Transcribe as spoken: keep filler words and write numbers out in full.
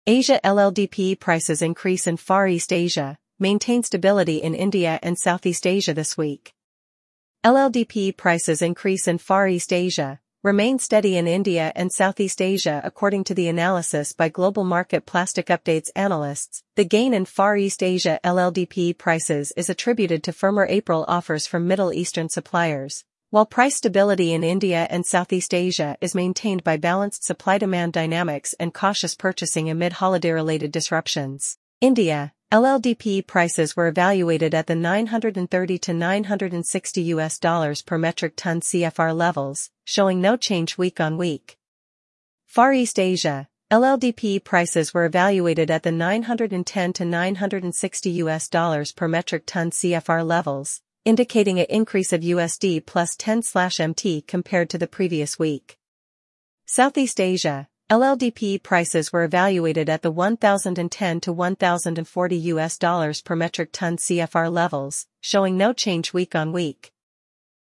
Asia L L D P prices increase in Far East Asia, maintain stability in India and Southeast Asia this week. L L D P prices increase in Far East Asia, remain steady in India and Southeast Asia according to the analysis by Global Market Plastic Updates analysts. The gain in Far East Asia L L D P prices is attributed to firmer April offers from Middle Eastern suppliers, while price stability in India and Southeast Asia is maintained by balanced supply-demand dynamics and cautious purchasing amid holiday-related disruptions. India, L L D P prices were evaluated at the nine hundred thirty to nine hundred sixty U S dollars per metric ton C F R levels, showing no change week on week. Far East Asia, L L D P prices were evaluated at the nine hundred ten to nine hundred sixty U S dollars per metric ton C F R levels, indicating an increase of U S D plus ten M T compared to the previous week. Southeast Asia, L L D P prices were evaluated at the one thousand ten to one thousand forty U S dollars per metric ton C F R levels, showing no change week on week.